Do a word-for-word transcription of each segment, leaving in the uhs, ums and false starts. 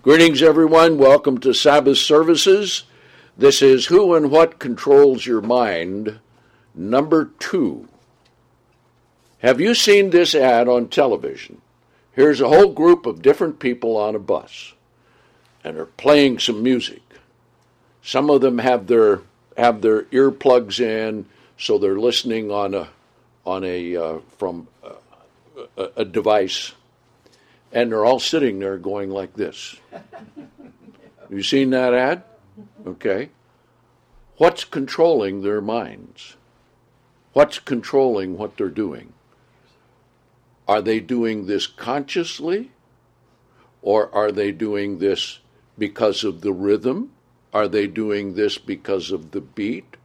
Greetings, everyone. Welcome to Sabbath services. This is Who and What Controls Your Mind, number two. Have you seen this ad on television? Here's a whole group of different people on a bus, and they're playing some music. Some of them have their have their earplugs in, so they're listening on a on a uh, from a, a device. And they're all sitting there going like this. Have you seen that ad? Okay. What's controlling their minds? What's controlling what they're doing? Are they doing this consciously? Or are they doing this because of the rhythm? Are they doing this because of the beat?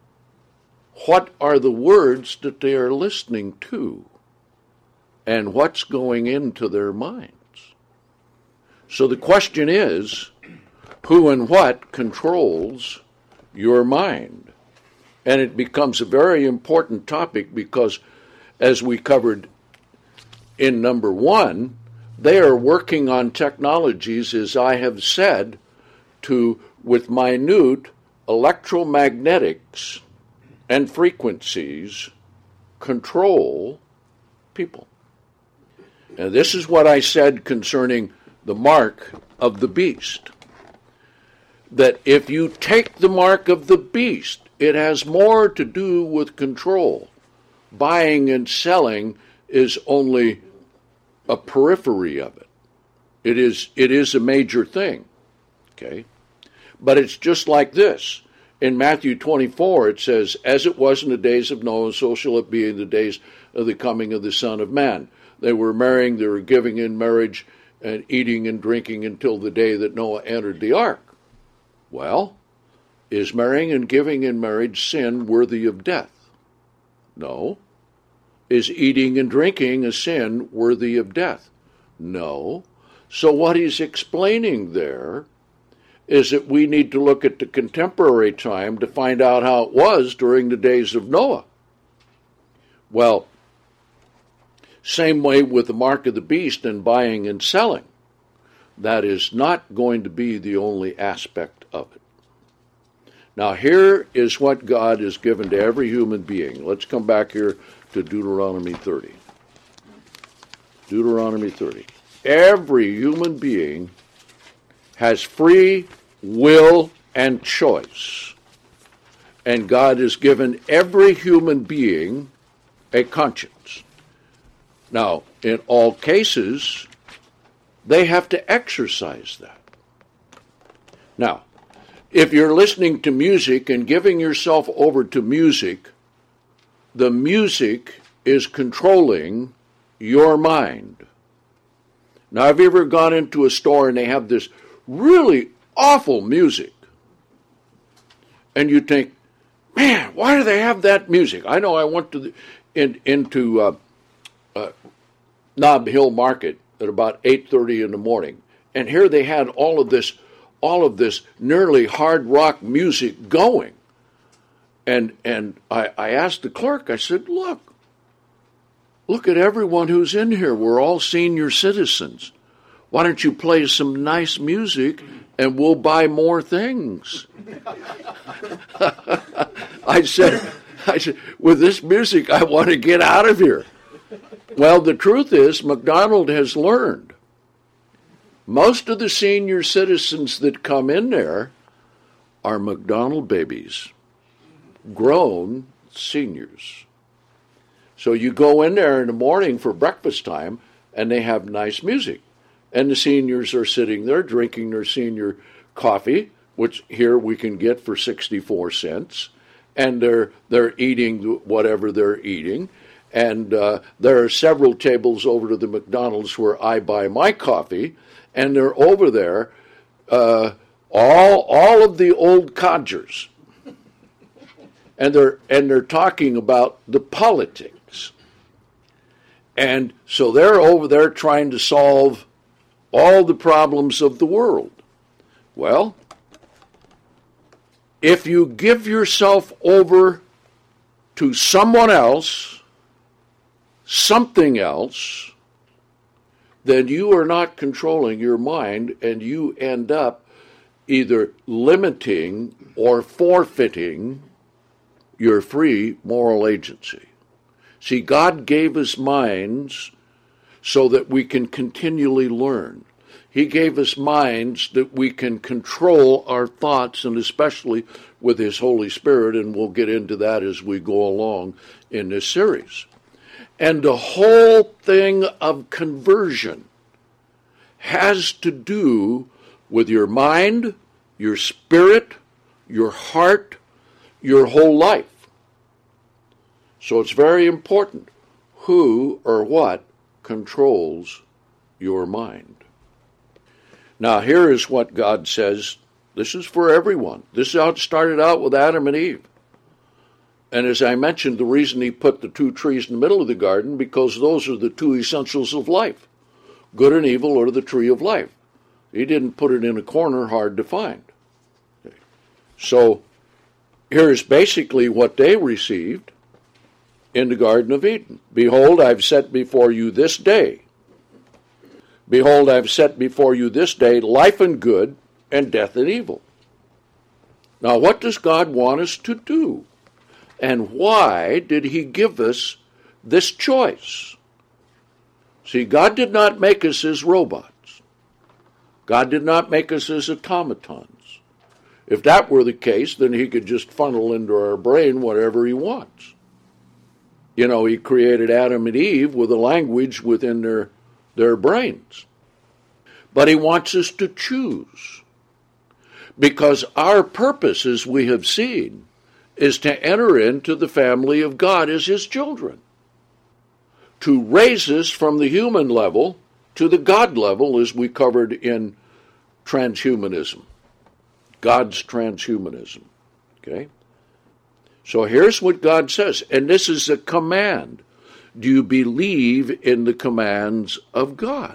What are the words that they are listening to? And what's going into their minds? So the question is, who and what controls your mind? And it becomes a very important topic because, as we covered in number one, they are working on technologies, as I have said, to, with minute electromagnetics and frequencies, control people. And this is what I said concerning the mark of the beast. That if you take the mark of the beast, it has more to do with control. Buying and selling is only a periphery of it. It is, it is a major thing. Okay? But it's just like this. In Matthew twenty-four, it says, as it was in the days of Noah, so shall it be in the days of the coming of the Son of Man. They were marrying, they were giving in marriage, and eating and drinking until the day that Noah entered the ark. Well, is marrying and giving in marriage sin worthy of death? No. Is eating and drinking a sin worthy of death? No. So what he's explaining there is that we need to look at the contemporary time to find out how it was during the days of Noah. Well, same way with the mark of the beast and buying and selling. That is not going to be the only aspect of it. Now here is what God has given to every human being. Let's come back here to Deuteronomy thirty. Deuteronomy thirty. Every human being has free will and choice. And God has given every human being a conscience. Now, in all cases, they have to exercise that. Now, if you're listening to music and giving yourself over to music, the music is controlling your mind. Now, have you ever gone into a store and they have this really awful music? And you think, man, why do they have that music? I know I went to the, in, into... Uh, Uh, Nob Hill Market at about eight thirty in the morning, and here they had all of this, all of this nearly hard rock music going, and and I, I asked the clerk. I said, "Look, look at everyone who's in here. We're all senior citizens. Why don't you play some nice music, and we'll buy more things?" I said, I said, with this music, I want to get out of here. Well, the truth is, McDonald has learned. Most of the senior citizens that come in there are McDonald babies, grown seniors. So you go in there in the morning for breakfast time, and they have nice music. And the seniors are sitting there drinking their senior coffee, which here we can get for sixty-four cents. And they're, they're eating whatever they're eating. And uh, there are several tables over to the McDonald's where I buy my coffee, and they're over there, uh, all all of the old codgers, and they're and they're talking about the politics, and so they're over there trying to solve all the problems of the world. Well, if you give yourself over to someone else, something else, then you are not controlling your mind, and you end up either limiting or forfeiting your free moral agency. See, God gave us minds so that we can continually learn. He gave us minds that we can control our thoughts, and especially with His Holy Spirit, and we'll get into that as we go along in this series. And the whole thing of conversion has to do with your mind, your spirit, your heart, your whole life. So it's very important who or what controls your mind. Now, here is what God says. This is for everyone. This is how it started out with Adam and Eve. And as I mentioned, the reason He put the two trees in the middle of the garden, because those are the two essentials of life, good and evil, or the tree of life. He didn't put it in a corner hard to find. So here's basically what they received in the Garden of Eden. Behold, I've set before you this day. Behold, I've set before you this day life and good, and death and evil. Now, what does God want us to do? And why did He give us this choice? See, God did not make us as robots. God did not make us as automatons. If that were the case, then He could just funnel into our brain whatever He wants. You know, He created Adam and Eve with a language within their, their brains. But He wants us to choose. Because our purpose, as we have seen, is to enter into the family of God as His children. To raise us from the human level to the God level, as we covered in transhumanism. God's transhumanism. Okay? So here's what God says, and this is a command. Do you believe in the commands of God?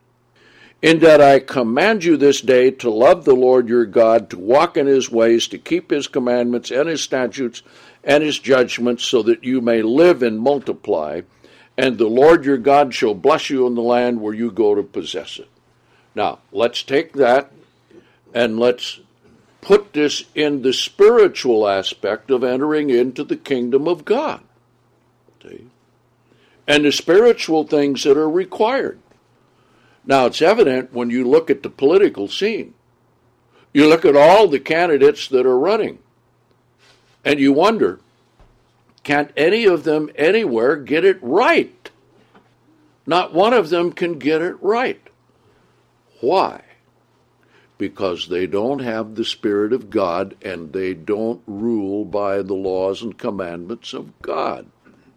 In that I command you this day to love the Lord your God, to walk in His ways, to keep His commandments and His statutes and His judgments, so that you may live and multiply, and the Lord your God shall bless you in the land where you go to possess it. Now, let's take that and let's put this in the spiritual aspect of entering into the kingdom of God. See? And the spiritual things that are required. Now, it's evident when you look at the political scene. You look at all the candidates that are running, and you wonder, can't any of them anywhere get it right? Not one of them can get it right. Why? Because they don't have the Spirit of God, and they don't rule by the laws and commandments of God.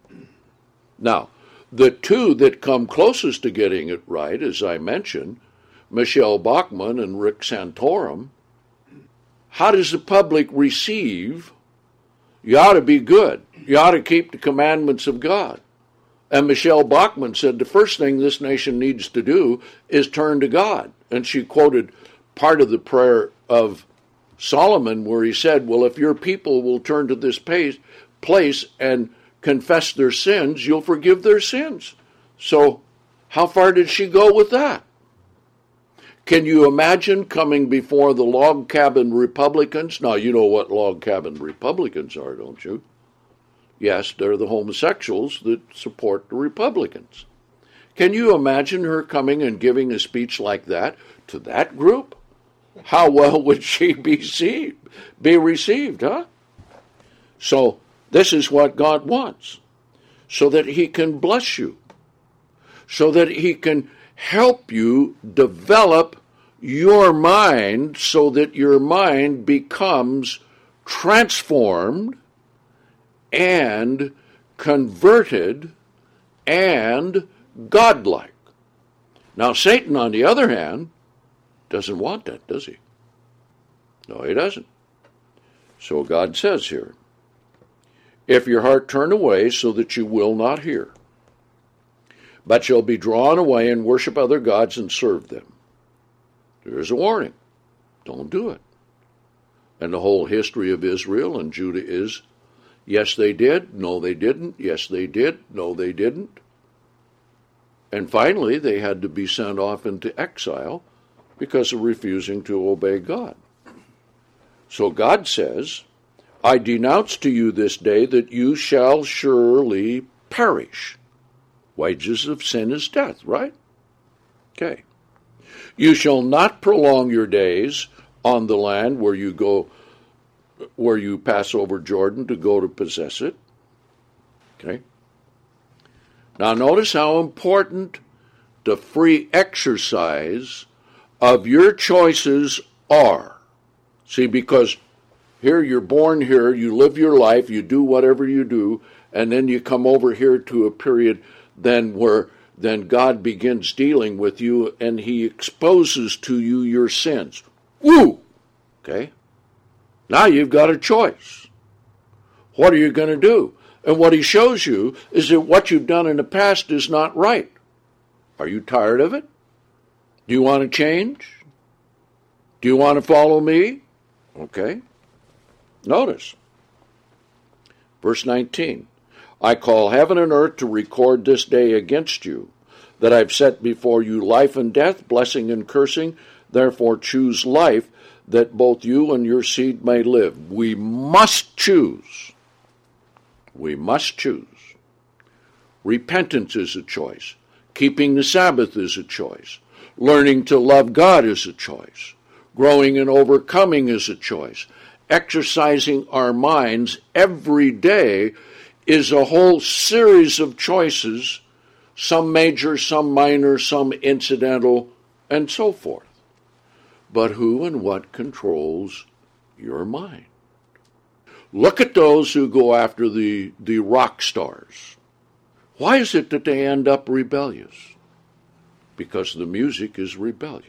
Now, the two that come closest to getting it right, as I mentioned, Michelle Bachmann and Rick Santorum, how does the public receive? You ought to be good. You ought to keep the commandments of God. And Michelle Bachmann said the first thing this nation needs to do is turn to God. And she quoted part of the prayer of Solomon where he said, well, if your people will turn to this place and confess their sins, you'll forgive their sins. So how far did she go with that? Can you imagine coming before the log cabin Republicans? Now, you know what log cabin Republicans are, don't you? Yes, they're the homosexuals that support the Republicans. Can you imagine her coming and giving a speech like that to that group? How well would she be received, be received, huh? So this is what God wants, so that He can bless you, so that He can help you develop your mind so that your mind becomes transformed and converted and godlike. Now, Satan, on the other hand, doesn't want that, does he? No, he doesn't. So God says here, if your heart turn away so that you will not hear, but shall be drawn away and worship other gods and serve them. There's a warning. Don't do it. And the whole history of Israel and Judah is, yes, they did. No, they didn't. Yes, they did. No, they didn't. And finally, they had to be sent off into exile because of refusing to obey God. So God says, I denounce to you this day that you shall surely perish. Wages of sin is death, right? Okay. You shall not prolong your days on the land where you go, where you pass over Jordan to go to possess it. Okay. Now notice how important the free exercise of your choices are. See, because here you're born here, you live your life, you do whatever you do, and then you come over here to a period then where then God begins dealing with you and he exposes to you your sins. Woo! Okay? Now you've got a choice. What are you going to do? And what he shows you is that what you've done in the past is not right. Are you tired of it? Do you want to change? Do you want to follow me? Okay. Notice. Verse nineteen. I call heaven and earth to record this day against you, that I've set before you life and death, blessing and cursing. Therefore choose life, that both you and your seed may live. We must choose. We must choose. Repentance is a choice. Keeping the Sabbath is a choice. Learning to love God is a choice. Growing and overcoming is a choice. Exercising our minds every day is a whole series of choices, some major, some minor, some incidental, and so forth. But who and what controls your mind? Look at those who go after the, the rock stars. Why is it that they end up rebellious? Because the music is rebellious.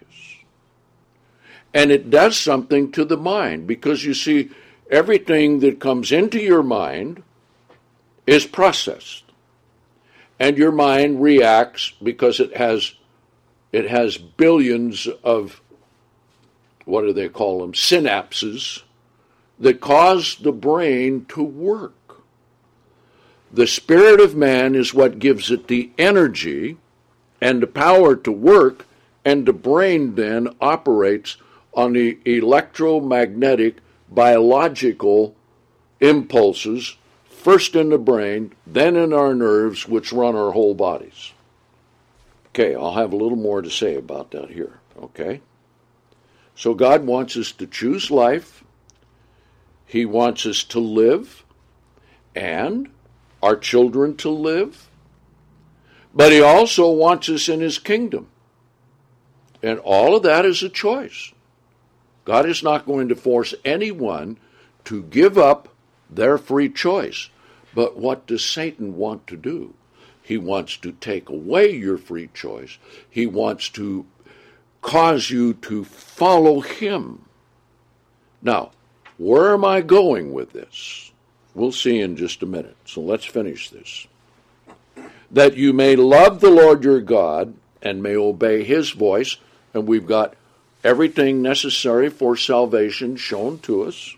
And it does something to the mind, because you see, everything that comes into your mind is processed. And your mind reacts because it has it has billions of, what do they call them, synapses that cause the brain to work. The spirit of man is what gives it the energy and the power to work, and the brain then operates on the electromagnetic biological impulses, first in the brain, then in our nerves, which run our whole bodies. Okay, I'll have a little more to say about that here, okay? So God wants us to choose life. He wants us to live, and our children to live. But he also wants us in his kingdom. And all of that is a choice. God is not going to force anyone to give up their free choice. But what does Satan want to do? He wants to take away your free choice. He wants to cause you to follow him. Now, where am I going with this? We'll see in just a minute. So let's finish this. That you may love the Lord your God and may obey his voice. And we've got everything necessary for salvation shown to us.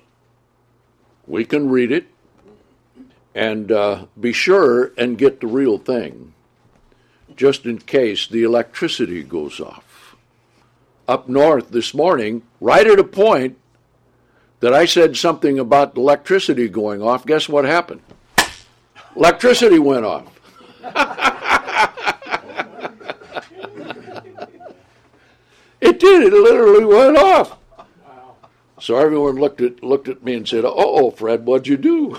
We can read it and uh, be sure and get the real thing, just in case the electricity goes off. Up north this morning, right at a point that I said something about electricity going off, guess what happened? Electricity went off. It did. It literally went off. So everyone looked at looked at me and said, "Uh-oh, Fred, what'd you do?"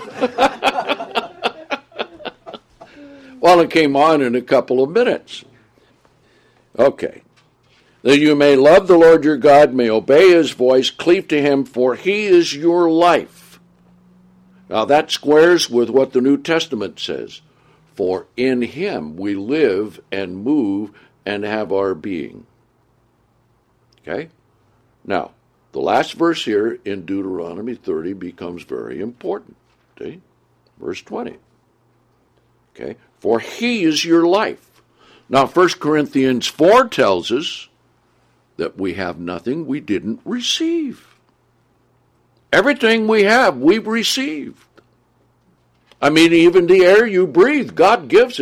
Well, it came on in a couple of minutes. Okay. That you may love the Lord your God, may obey his voice, cleave to him, for he is your life. Now that squares with what the New Testament says. For in him we live and move and have our being. Okay? Now, the last verse here in Deuteronomy thirty becomes very important. See? Verse twenty. Okay? For he is your life. Now, First Corinthians four tells us that we have nothing we didn't receive. Everything we have, we've received. I mean, even the air you breathe, God gives it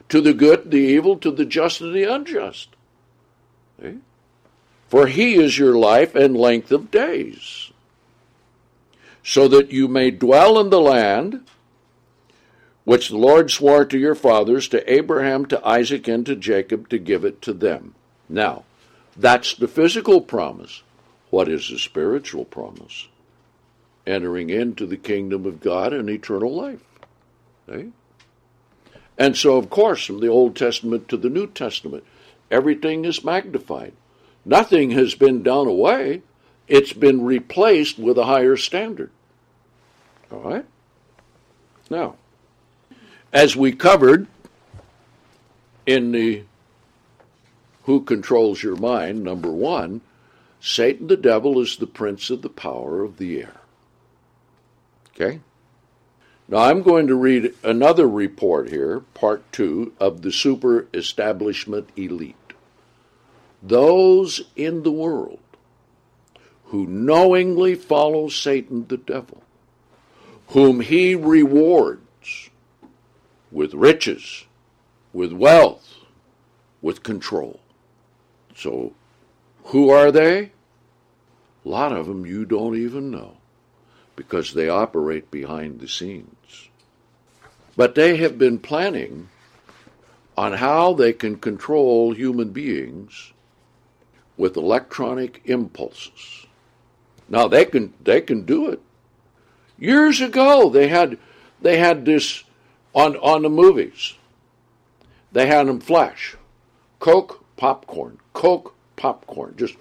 to the good, the evil, to the just, and the unjust. See? For he is your life and length of days, so that you may dwell in the land which the Lord swore to your fathers, to Abraham, to Isaac, and to Jacob, to give it to them. Now, that's the physical promise. What is the spiritual promise? Entering into the kingdom of God and eternal life. See? And so, of course, from the Old Testament to the New Testament, everything is magnified. Nothing has been done away. It's been replaced with a higher standard. All right? Now, as we covered in the Who Controls Your Mind, number one, Satan the devil is the prince of the power of the air. Okay? Now I'm going to read another report here, part two, of the super establishment elite. Those in the world who knowingly follow Satan the devil, whom he rewards with riches, with wealth, with control. So, who are they? A lot of them you don't even know, because they operate behind the scenes. But they have been planning on how they can control human beings with electronic impulses. Now they can they can do it. Years ago they had they had this on on the movies. They had them flash. Coke, popcorn, Coke, popcorn. Just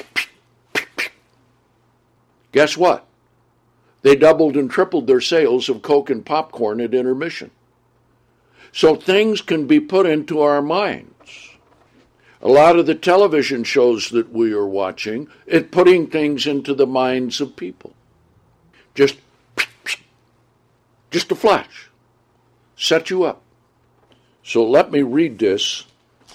guess what? They doubled and tripled their sales of Coke and popcorn at intermission. So things can be put into our minds. A lot of the television shows that we are watching, it's putting things into the minds of people. Just, just a flash. Set you up. So let me read this.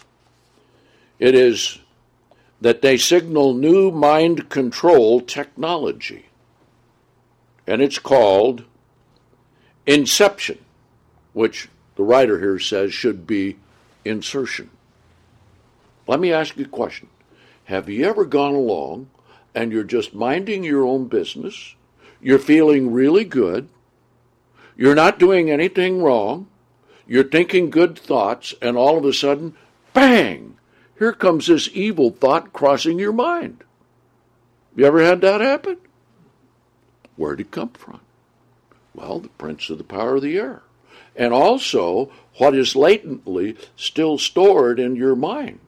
It is that they signal new mind control technology. And it's called inception, which the writer here says should be insertion. Let me ask you a question. Have you ever gone along and you're just minding your own business, you're feeling really good, you're not doing anything wrong, you're thinking good thoughts, and all of a sudden, bang, here comes this evil thought crossing your mind? You ever had that happen? Where did it come from? Well, the prince of the power of the air. And also, what is latently still stored in your mind.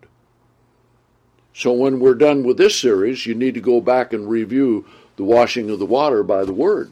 So when we're done with this series, you need to go back and review the washing of the water by the Word,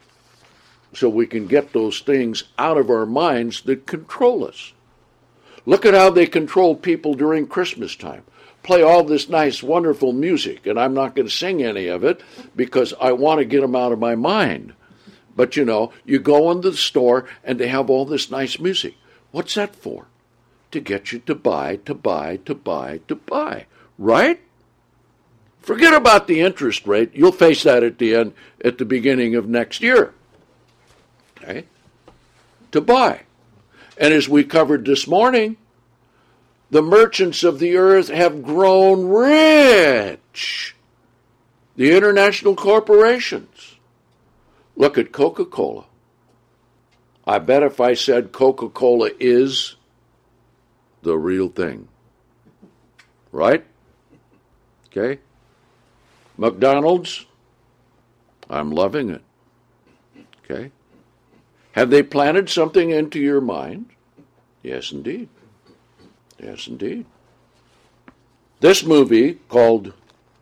so we can get those things out of our minds that control us. Look at how they control people during Christmas time. Play all this nice, wonderful music, and I'm not going to sing any of it because I want to get them out of my mind. But, you know, you go into the store and they have all this nice music. What's that for? To get you to buy, to buy, to buy, to buy. Right? Forget about the interest rate. You'll face that at the end, at the beginning of next year. Okay? To buy. And as we covered this morning, the merchants of the earth have grown rich. The international corporations. Look at Coca-Cola. I bet if I said Coca-Cola is the real thing. Right? Okay? McDonald's, I'm loving it. Okay? Have they planted something into your mind? Yes, indeed. Yes, indeed. This movie, called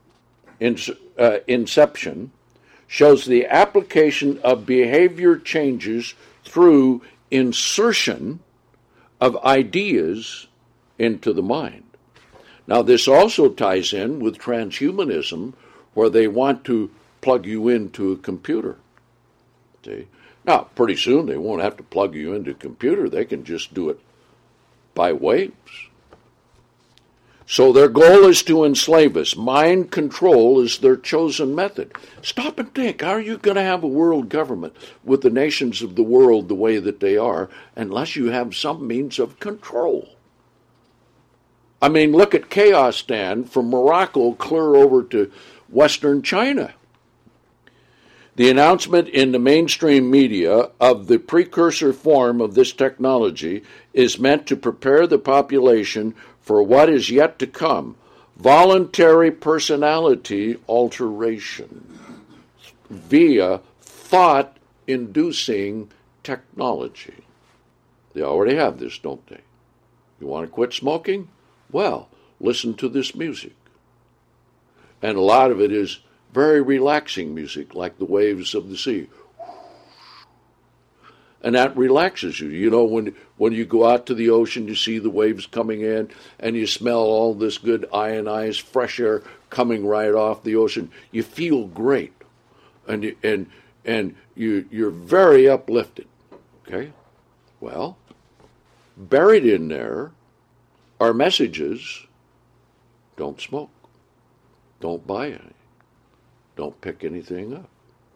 uh, Inception, shows the application of behavior changes through insertion of ideas into the mind. Now, this also ties in with transhumanism, where they want to plug you into a computer. See? Now, pretty soon they won't have to plug you into a computer. They can just do it by waves. So their goal is to enslave us. Mind control is their chosen method. Stop and think, how are you going to have a world government with the nations of the world the way that they are unless you have some means of control? I mean, look at Chaostan from Morocco clear over to Western China. The announcement in the mainstream media of the precursor form of this technology is meant to prepare the population for what is yet to come, voluntary personality alteration via thought-inducing technology. They already have this, don't they? You want to quit smoking? Well, listen to this music. And a lot of it is very relaxing music, like the waves of the sea. And that relaxes you. You know, when when you go out to the ocean, you see the waves coming in, and you smell all this good ionized fresh air coming right off the ocean. You feel great, and you, and and you you're very uplifted. Okay, well, buried in there are messages: don't smoke, don't buy any, don't pick anything up.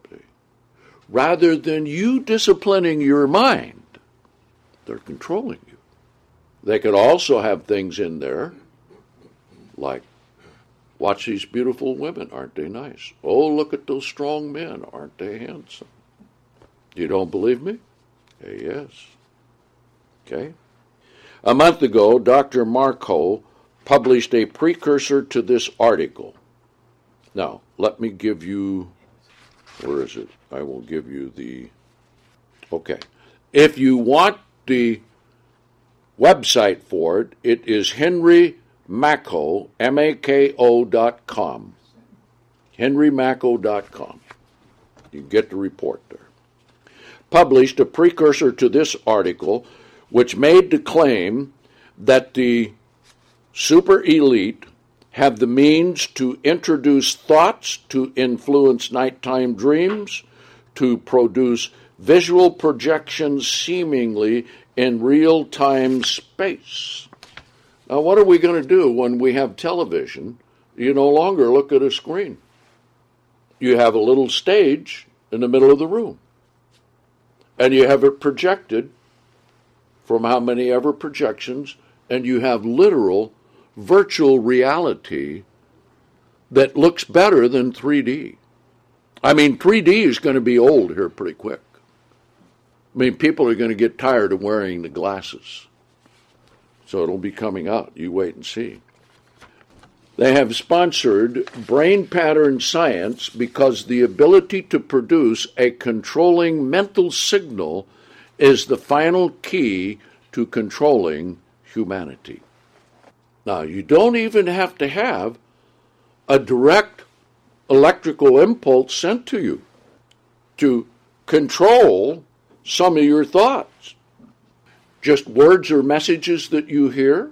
Rather than you disciplining your mind, they're controlling you. They could also have things in there like, watch these beautiful women, aren't they nice? Oh, look at those strong men, aren't they handsome? You don't believe me? Hey, yes. Okay. A month ago, Doctor Marco published a precursor to this article. Now, let me give you, where is it? I will give you the, okay. If you want the website for it, it is Henry Mako, M A K O dot com. Henry Mako dot com. You can get the report there. Published a precursor to this article, which made the claim that the super elite have the means to introduce thoughts to influence nighttime dreams, to produce visual projections seemingly in real-time space. Now, what are we going to do when we have television? You no longer look at a screen. You have a little stage in the middle of the room, and you have it projected from how many ever projections, and you have literal virtual reality that looks better than three D. I mean, three D is going to be old here pretty quick. I mean, people are going to get tired of wearing the glasses. So it'll be coming out. You wait and see. They have sponsored brain pattern science because the ability to produce a controlling mental signal is the final key to controlling humanity. Now, you don't even have to have a direct electrical impulse sent to you to control some of your thoughts. Just words or messages that you hear,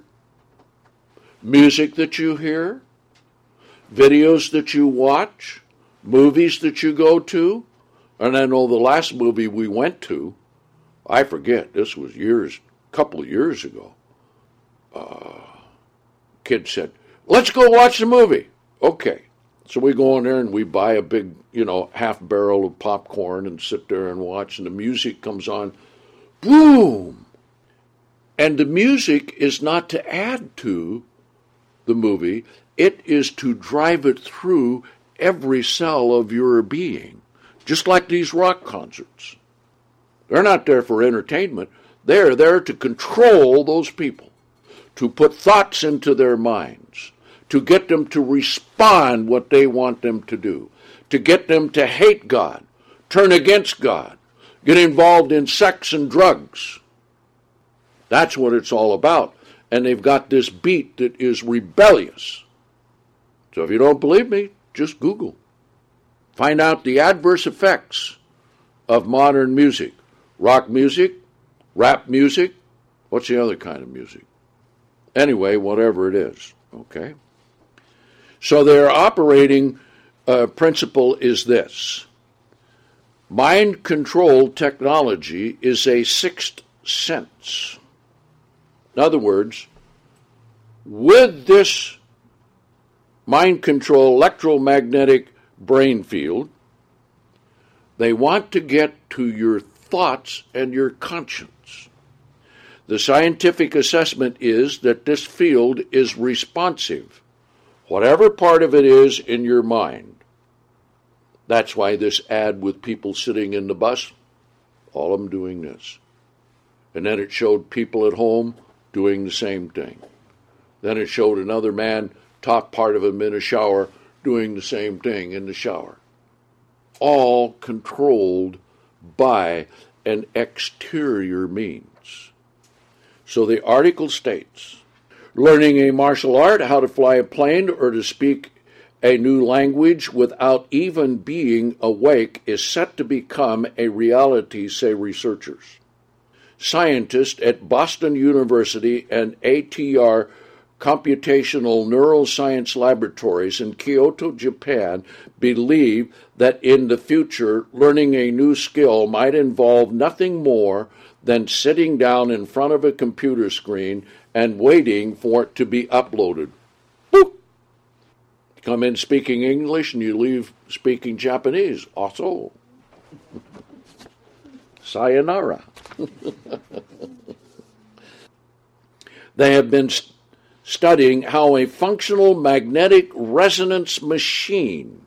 music that you hear, videos that you watch, movies that you go to. And I know the last movie we went to, I forget, this was years, a couple of years ago. Uh, kid said, let's go watch the movie. Okay. So we go in there and we buy a big, you know, half barrel of popcorn and sit there and watch, and the music comes on. Boom! And the music is not to add to the movie. It is to drive it through every cell of your being. Just like these rock concerts. They're not there for entertainment. They're there to control those people, to put thoughts into their minds, to get them to respond what they want them to do, to get them to hate God, turn against God, get involved in sex and drugs. That's what it's all about. And they've got this beat that is rebellious. So if you don't believe me, just Google. Find out the adverse effects of modern music. Rock music, rap music, what's the other kind of music? Anyway, whatever it is, okay? So their operating uh, principle is this. Mind control technology is a sixth sense. In other words, with this mind control electromagnetic brain field, they want to get to your thoughts and your conscience. The scientific assessment is that this field is responsive, whatever part of it is in your mind. That's why this ad with people sitting in the bus, all of them doing this. And then it showed people at home doing the same thing. Then it showed another man, top part of him in a shower, doing the same thing in the shower. All controlled by an exterior means. So the article states, learning a martial art, how to fly a plane, or to speak a new language without even being awake is set to become a reality, say researchers. Scientists at Boston University and A T R Computational Neuroscience Laboratories in Kyoto, Japan, believe that in the future, learning a new skill might involve nothing more than sitting down in front of a computer screen and waiting for it to be uploaded. Boop! Come in speaking English and you leave speaking Japanese. Also. Sayonara. They have been st- studying how a functional magnetic resonance machine,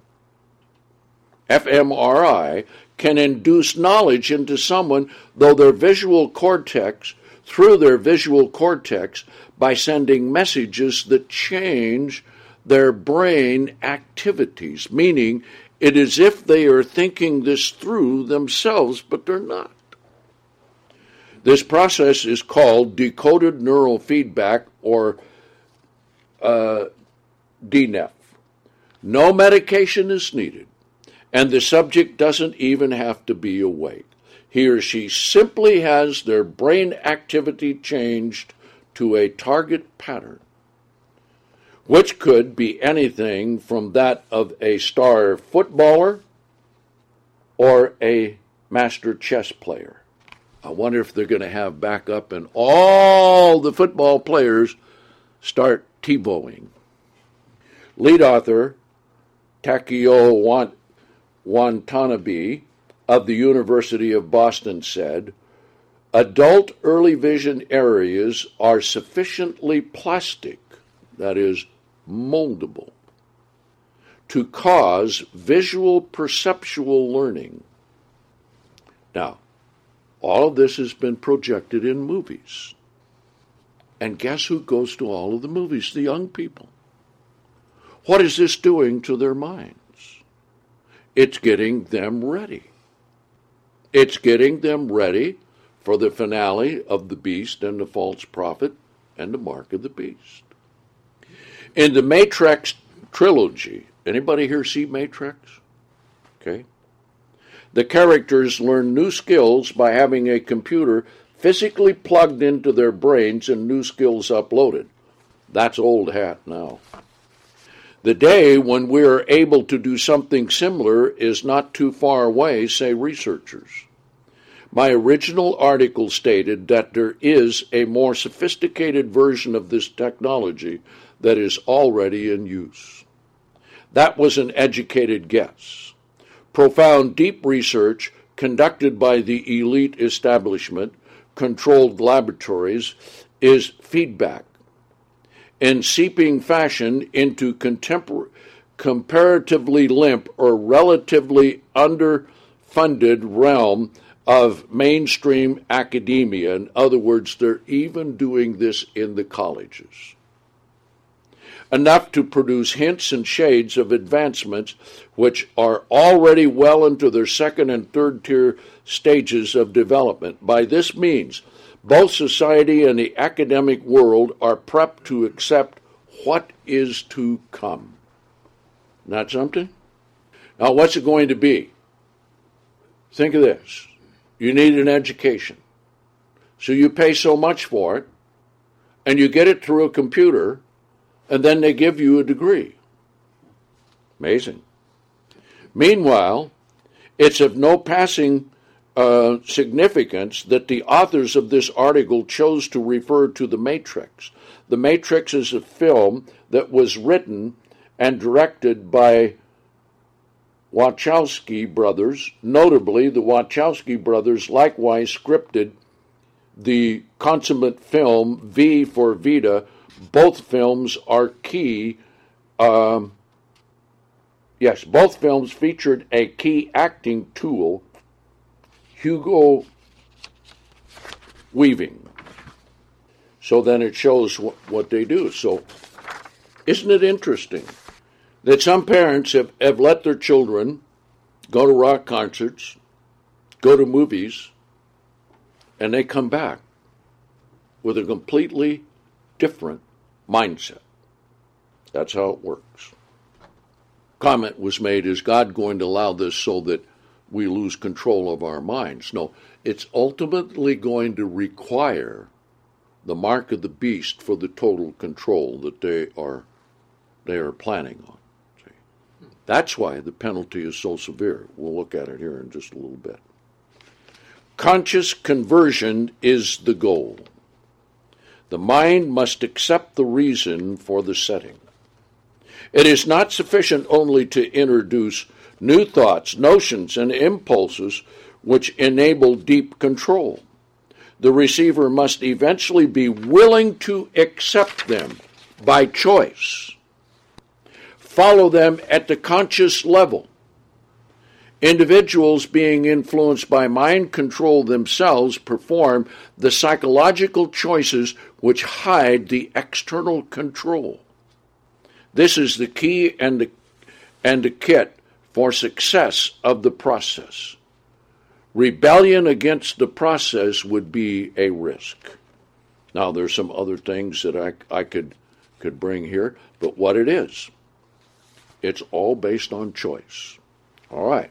F M R I, can induce knowledge into someone though their visual cortex, through their visual cortex, by sending messages that change their brain activities, meaning it is as if they are thinking this through themselves, but they're not. This process is called decoded neural feedback, or uh, D N E F. No medication is needed, and the subject doesn't even have to be awake. He or she simply has their brain activity changed to a target pattern, which could be anything from that of a star footballer or a master chess player. I wonder if they're going to have backup and all the football players start T-bowing. Lead author Takeo Watanabe of the University of Boston said, adult early vision areas are sufficiently plastic, that is, moldable, to cause visual perceptual learning. Now, all of this has been projected in movies. And guess who goes to all of the movies? The young people. What is this doing to their minds? It's getting them ready. It's getting them ready for the finale of The Beast and the False Prophet and the Mark of the Beast. In the Matrix trilogy, anybody here see Matrix? Okay. The characters learn new skills by having a computer physically plugged into their brains and new skills uploaded. That's old hat now. The day when we are able to do something similar is not too far away, say researchers. My original article stated that there is a more sophisticated version of this technology that is already in use. That was an educated guess. Profound, deep research conducted by the elite establishment, controlled laboratories, is feedback in seeping fashion into contempor- comparatively limp or relatively underfunded realm of mainstream academia. In other words, they're even doing this in the colleges. Enough to produce hints and shades of advancements which are already well into their second and third tier stages of development. By this means, both society and the academic world are prepped to accept what is to come. Not something? Now, what's it going to be? Think of this. You need an education. So you pay so much for it, and you get it through a computer, and then they give you a degree. Amazing. Meanwhile, it's of no passing uh, significance that the authors of this article chose to refer to the Matrix. The Matrix is a film that was written and directed by Wachowski brothers. Notably, the Wachowski brothers likewise scripted the consummate film V for Vita. Both films are key. Um, yes, both films featured a key acting tool, Hugo Weaving. So then it shows what, what they do. So isn't it interesting that some parents have, have let their children go to rock concerts, go to movies, and they come back with a completely different mindset. That's how it works. Comment was made, is God going to allow this so that we lose control of our minds? No, it's ultimately going to require the mark of the beast for the total control that they are they are planning on. See? That's why the penalty is so severe. We'll look at it here in just a little bit. Conscious conversion is the goal. The mind must accept the reason for the setting. It is not sufficient only to introduce new thoughts, notions, and impulses which enable deep control. The receiver must eventually be willing to accept them by choice, follow them at the conscious level. Individuals being influenced by mind control themselves perform the psychological choices which hide the external control. This is the key and the, and the kit for success of the process. Rebellion against the process would be a risk. Now, there's some other things that I, I could, could bring here, but what it is, it's all based on choice. All right.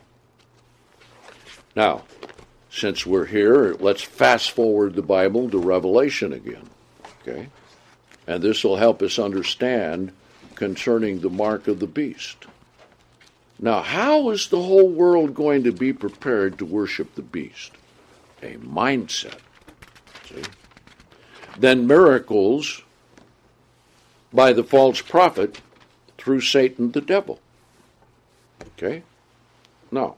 Now, since we're here, let's fast forward the Bible to Revelation again. Okay? And this will help us understand concerning the mark of the beast. Now, how is the whole world going to be prepared to worship the beast? A mindset. See? Then miracles by the false prophet through Satan the devil. Okay? Now,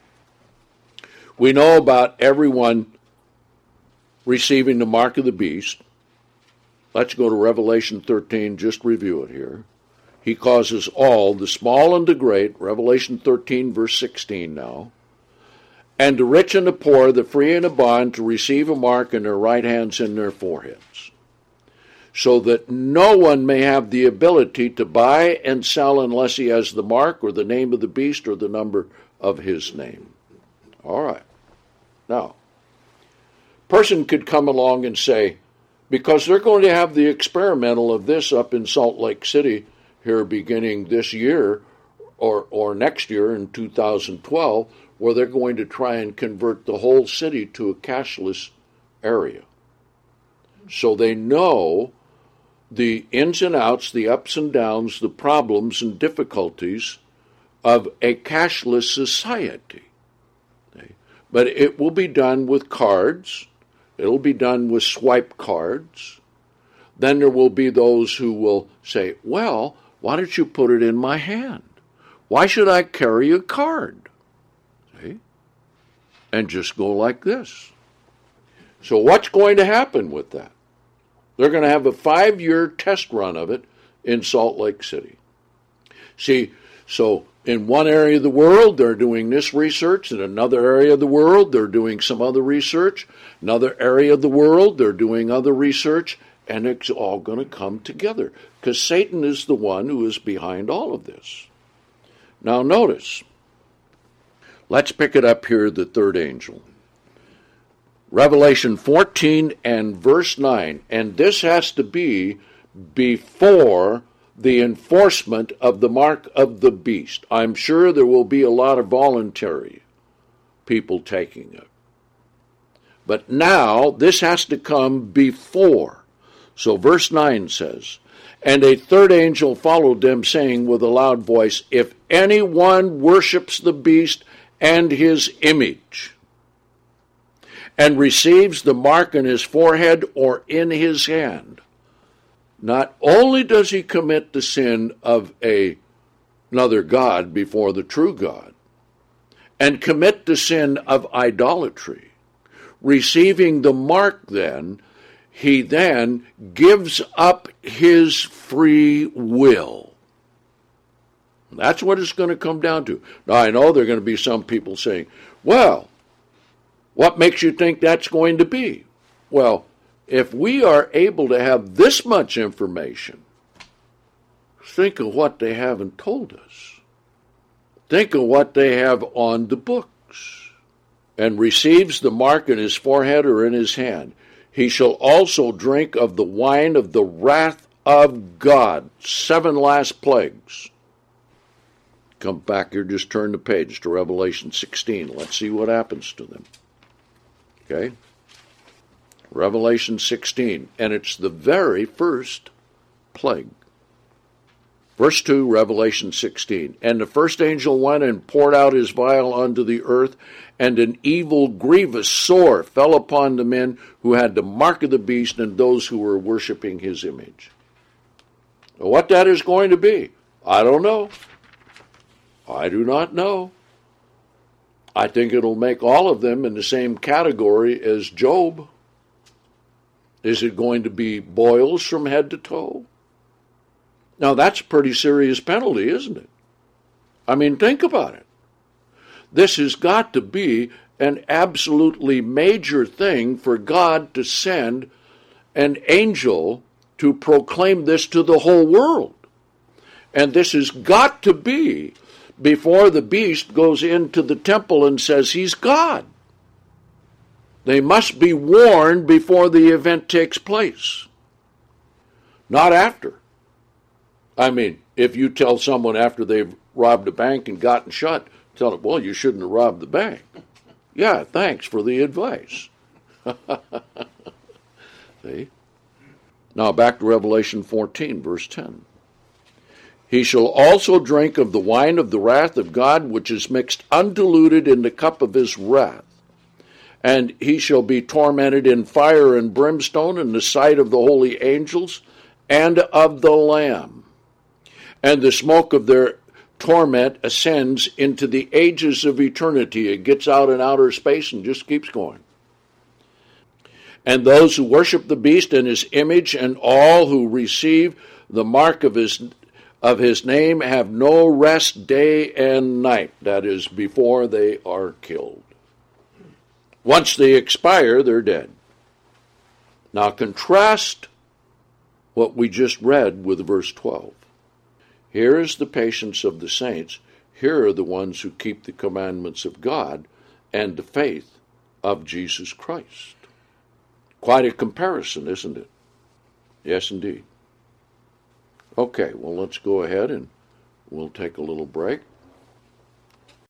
we know about everyone receiving the mark of the beast. Let's go to Revelation thirteen, just review it here. He causes all, the small and the great, Revelation thirteen, verse sixteen now, and the rich and the poor, the free and the bond, to receive a mark in their right hands and their foreheads, so that no one may have the ability to buy and sell unless he has the mark or the name of the beast or the number of his name. All right. Now, person could come along and say, because they're going to have the experimental of this up in Salt Lake City here beginning this year or, or next year in two thousand twelve, where they're going to try and convert the whole city to a cashless area. So they know the ins and outs, the ups and downs, the problems and difficulties of a cashless society. But it will be done with cards. It'll be done with swipe cards. Then there will be those who will say, well, why don't you put it in my hand? Why should I carry a card? See? And just go like this. So what's going to happen with that? They're going to have a five-year test run of it in Salt Lake City. See, so in one area of the world, they're doing this research. In another area of the world, they're doing some other research. Another area of the world, they're doing other research. And it's all going to come together because Satan is the one who is behind all of this. Now notice, let's pick it up here, the third angel. Revelation fourteen and verse nine. And this has to be before the enforcement of the mark of the beast. I'm sure there will be a lot of voluntary people taking it. But now, this has to come before. So verse nine says, and a third angel followed them, saying with a loud voice, if anyone worships the beast and his image, and receives the mark in his forehead or in his hand. not only does he commit the sin of a, another god before the true God, and commit the sin of idolatry, receiving the mark then, he then gives up his free will. That's what it's going to come down to. Now, I know there are going to be some people saying, well, what makes you think that's going to be? Well, if we are able to have this much information, think of what they haven't told us. Think of what they have on the books. And receives the mark in his forehead or in his hand. He shall also drink of the wine of the wrath of God. Seven last plagues. Come back here, just turn the page to Revelation sixteen. Let's see what happens to them. Okay? Revelation sixteen. And it's the very first plague. Verse two, Revelation sixteen. And the first angel went and poured out his vial unto the earth, and an evil, grievous sore fell upon the men who had the mark of the beast and those who were worshiping his image. Now, what that is going to be, I don't know. I do not know. I think it'll make all of them in the same category as Job. Is it going to be boils from head to toe? Now, that's a pretty serious penalty, isn't it? I mean, think about it. This has got to be an absolutely major thing for God to send an angel to proclaim this to the whole world. And this has got to be before the beast goes into the temple and says he's God. They must be warned before the event takes place, not after. I mean, if you tell someone after they've robbed a bank and gotten shot, tell them, well, you shouldn't have robbed the bank. Yeah, thanks for the advice. See? Now back to Revelation fourteen, verse ten. He shall also drink of the wine of the wrath of God, which is mixed undiluted in the cup of his wrath. And he shall be tormented in fire and brimstone in the sight of the holy angels and of the Lamb. And the smoke of their torment ascends into the ages of eternity. It gets out in outer space and just keeps going. And those who worship the beast and his image and all who receive the mark of his of his name have no rest day and night. That is, before they are killed. Once they expire, they're dead. Now contrast what we just read with verse twelve. Here is the patience of the saints. Here are the ones who keep the commandments of God and the faith of Jesus Christ. Quite a comparison, isn't it? Yes, indeed. Okay, well, let's go ahead and we'll take a little break.